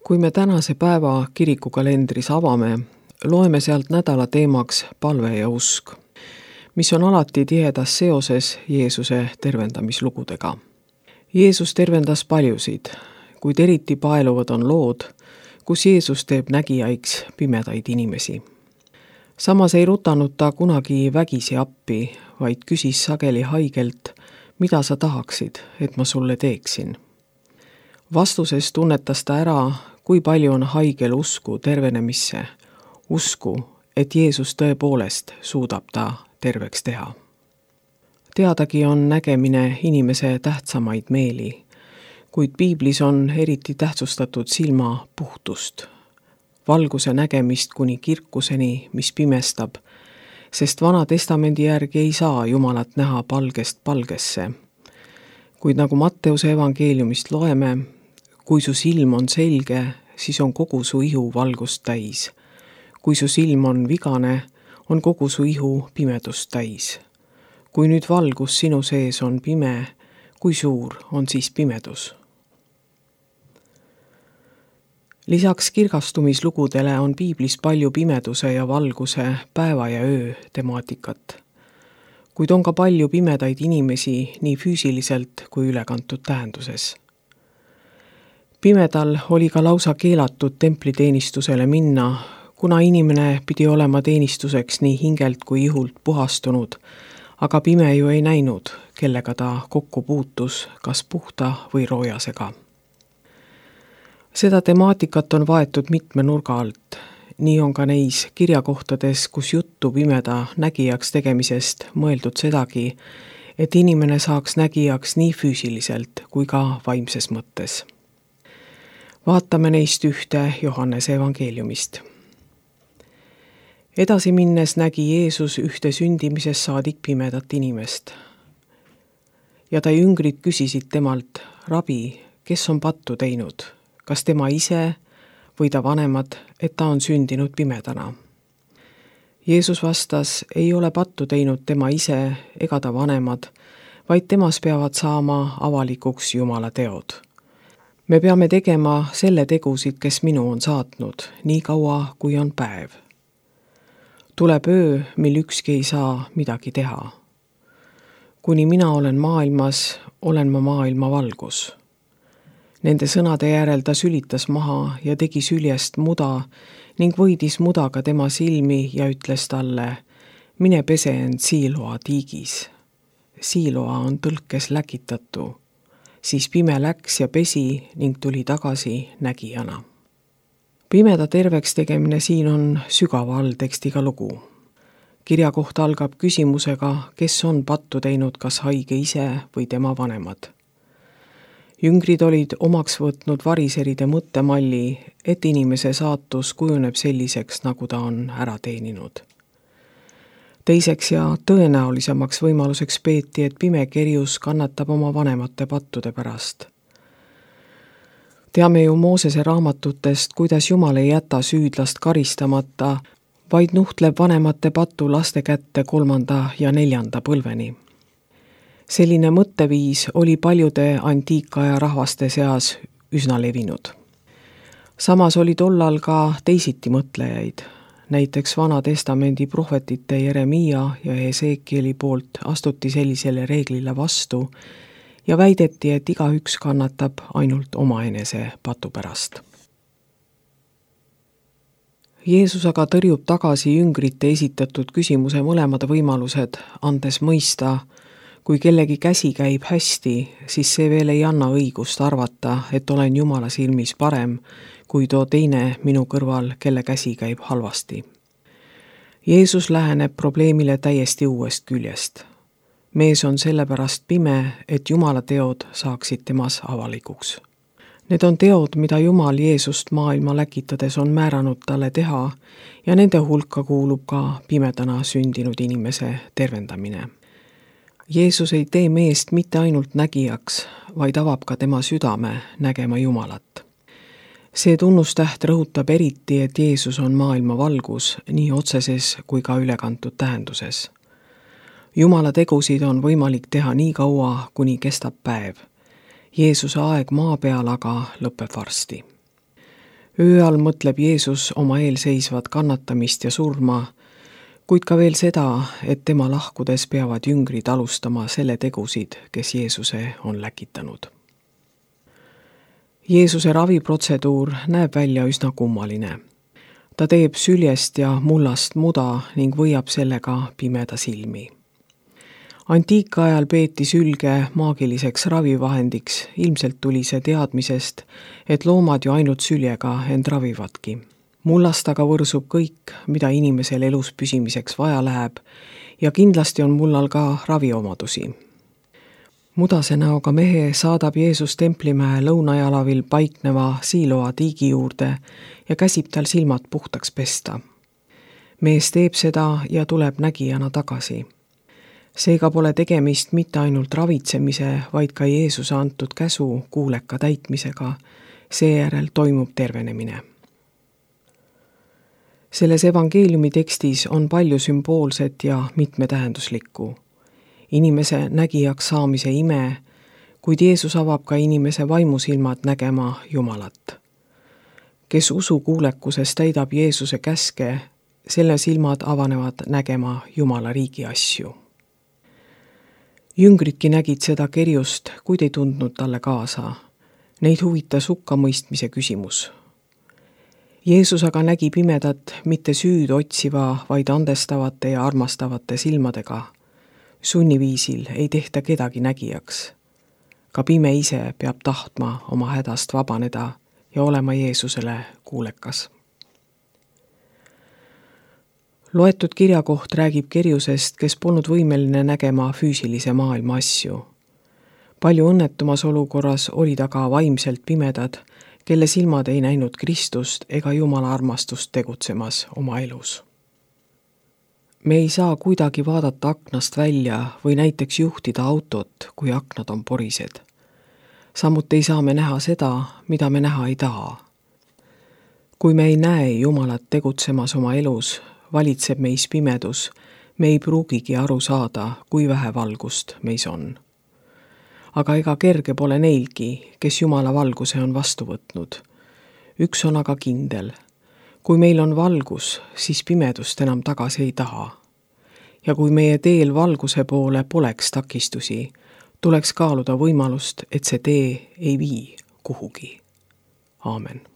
Kui me tänase päeva kirikukalendris avame, loeme sealt nädala teemaks palve ja usk, mis on alati tihedas seoses Jeesuse tervendamislugudega. Jeesus tervendas paljusid, kuid eriti paeluvad on lood, kus Jeesus teeb nägijaiks pimedaid inimesi. Samas ei rutanud ta kunagi vägisi appi, vaid küsis sageli haigelt, mida sa tahaksid, et ma sulle teeksin. Vastuses tunnetas ta ära, kui palju on haigel usku tervenemisse, usku, et Jeesus tõepoolest suudab ta terveks teha. Teadagi on nägemine inimese tähtsamaid meeli, kuid piiblis on eriti tähtsustatud silma puhtust, valguse nägemist kuni kirkuseni, mis pimestab, sest Vana Testamendi järgi ei saa Jumalat näha palgest palgesse. Kuid nagu Matteuse evangeeliumist loeme, kui su silm on selge, siis on kogu su ihu valgust täis. Kui su silm on vigane, on kogu su ihu pimedust täis. Kui nüüd valgus sinu sees on pime, kui suur on siis pimedus? Lisaks kirgastumislugudele on piiblis palju pimeduse ja valguse, päeva ja öö temaatikat. Kuid on ka palju pimedaid inimesi nii füüsiliselt kui ülekantud tähenduses. Pimedal oli ka lausa keelatud templiteenistusele minna, kuna inimene pidi olema teenistuseks nii hingelt kui ihult puhastunud, aga pime ju ei näinud, kellega ta kokku puutus, kas puhta või roojasega. Seda temaatikat on vaetud mitme nurga alt. Nii on ka neis kirjakohtades, kus juttu pimeda nägijaks tegemisest mõeldud sedagi, et inimene saaks nägijaks nii füüsiliselt kui ka vaimses mõttes. Vaatame neist ühte Johannese evangeeliumist. Edasi minnes nägi Jeesus ühte sündimisest saadik pimedat inimest. Ja ta jüngrid küsisid temalt, rabi, kes on pattu teinud, kas tema ise või ta vanemad, et ta on sündinud pimedana. Jeesus vastas, ei ole pattu teinud tema ise ega ta vanemad, vaid temas peavad saama avalikuks Jumala teod. Me peame tegema selle tegusid, kes minu on saatnud, nii kaua kui on päev. Tuleb öö, mil ükski ei saa midagi teha. Kuni mina olen maailmas, olen ma maailma valgus. Nende sõnade järel ta sülitas maha ja tegi süljest muda ning võidis mudaga tema silmi ja ütles talle, mine pese end Siiloa tiigis. Siiloa on tõlkes läkitatu. Siis pime läks ja pesi ning tuli tagasi nägijana. Pimeda terveks tegemine siin on sügava alltekstiga lugu. Kirja kohta algab küsimusega, kes on pattu teinud, kas haige ise või tema vanemad. Jüngrid olid omaks võtnud variseride mõttemalli, et inimese saatus kujuneb selliseks, nagu ta on ära teeninud. Teiseks ja tõenäolisemaks võimaluseks peeti, et pime kerjus kannatab oma vanemate pattude pärast. Teame ju Moosese raamatutest, kuidas Jumal ei jäta süüdlast karistamata, vaid nuhtleb vanemate patu laste kätte 3. ja 4. põlveni. Selline mõtteviis oli paljude antiikaja rahvaste seas üsna levinud. Samas oli tollal ka teisiti mõtlejaid. Näiteks Vana Testamendi prohvetite Jeremia ja Hesekieli poolt astuti sellisele reeglile vastu ja väideti, et igaüks kannatab ainult omaenese patu pärast. Jeesus aga tõrjub tagasi jüngrite esitatud küsimuse mõlemad võimalused, andes mõista, kui kellegi käsi käib hästi, siis see veel ei anna õigust arvata, et olen Jumala silmis parem, kui too teine minu kõrval, kelle käsi käib halvasti. Jeesus läheneb probleemile täiesti uuest küljest. Mees on sellepärast pime, et Jumala teod saaksid temas avalikuks. Need on teod, mida Jumal Jeesust maailma läkitades on määranud talle teha ja nende hulka kuulub ka pimedana sündinud inimese tervendamine. Jeesus ei tee meest mitte ainult nägijaks, vaid avab ka tema südame nägema Jumalat. See tunnustäht rõhutab eriti, et Jeesus on maailma valgus nii otseses kui ka ülekantud tähenduses. Jumala tegusid on võimalik teha nii kaua, kuni kestab päev. Jeesuse aeg maa peal aga lõpeb varsti. öö all mõtleb Jeesus oma eelseisvat kannatamist ja surma, kuid ka veel seda, et tema lahkudes peavad jüngrid alustama selle tegusid, kes Jeesuse on läkitanud. Jeesuse raviprotseduur näeb välja üsna kummaline. Ta teeb süljest ja mullast muda ning võiab sellega pimeda silmi. Antiikajal peeti sülge maagiliseks ravivahendiks, ilmselt tuli see teadmisest, et loomad ju ainult süljega end ravivadki. Mullast aga võrsub kõik, mida inimesel elus püsimiseks vaja läheb ja kindlasti on mullal ka raviomadusi. Mudase näoga mehe saadab Jeesus Templimäe lõunajalavil paikneva Siloa tiigi juurde ja käsib tal silmad puhtaks pesta. Mees teeb seda ja tuleb nägijana tagasi. Seega pole tegemist mitte ainult ravitsemise, vaid ka Jeesuse antud käsu kuuleka täitmisega, seejärel toimub tervenemine. Selles evangeeliumi tekstis on palju sümboolset ja mitmetähenduslikku. Inimese nägijaks saamise ime, kuid Jeesus avab ka inimese vaimusilmad nägema Jumalat. Kes usu kuulekuses täidab Jeesuse käske, selle silmad avanevad nägema Jumala riigi asju. Jüngridki nägid seda kerjust, kuid ei tundnud talle kaasa. Neid huvitas hukkamõistmise küsimus. Jeesus aga nägi pimedat mitte süüd otsiva, vaid andestavate ja armastavate silmadega. Sunniviisil ei tehta kedagi nägijaks. Ka pime ise peab tahtma oma hädast vabaneda ja olema Jeesusele kuulekas. Loetud kirjakoht räägib kerjusest, kes polnud võimeline nägema füüsilise maailma asju. Palju õnnetumas olukorras olid aga vaimselt pimedad, kelle silmad ei näinud Kristust ega Jumala armastust tegutsemas oma elus. Me ei saa kuidagi vaadata aknast välja või näiteks juhtida autot, kui aknad on porised. Samuti ei saa me näha seda, mida me näha ei taha. Kui me ei näe Jumalat tegutsemas oma elus, valitseb meis pimedus, me ei pruugigi aru saada, kui vähe valgust meis on. Aga ega kerge pole neilgi, kes Jumala valguse on vastu võtnud. Üks on aga kindel. Kui meil on valgus, siis pimedust enam tagasi ei taha. Ja kui meie teel valguse poole poleks takistusi, tuleks kaaluda võimalust, et see tee ei vii kuhugi. Aamen.